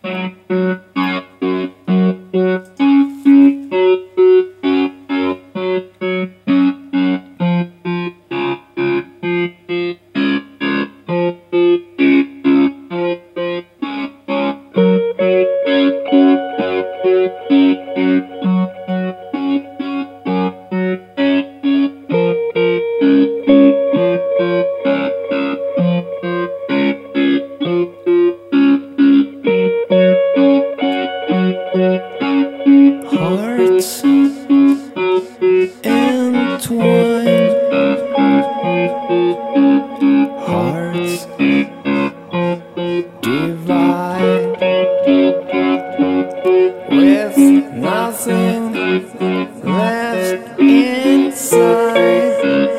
Hearts entwine, hearts divide, with nothing left inside.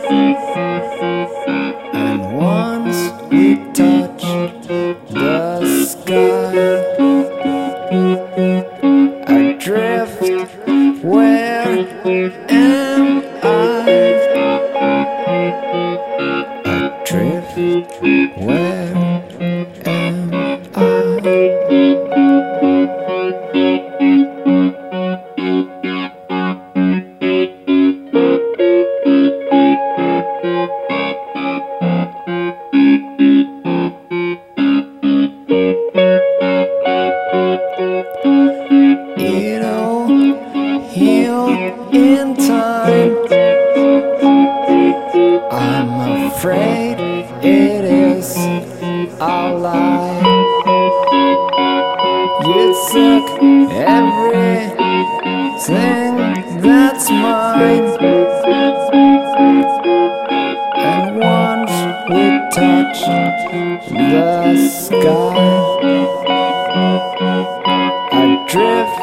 And once we touch the sky, adrift, where am I? Adrift, where am It'll heal in time. I'm afraid it is a lie. You took everything that's mine, and once we touch the sky, I drift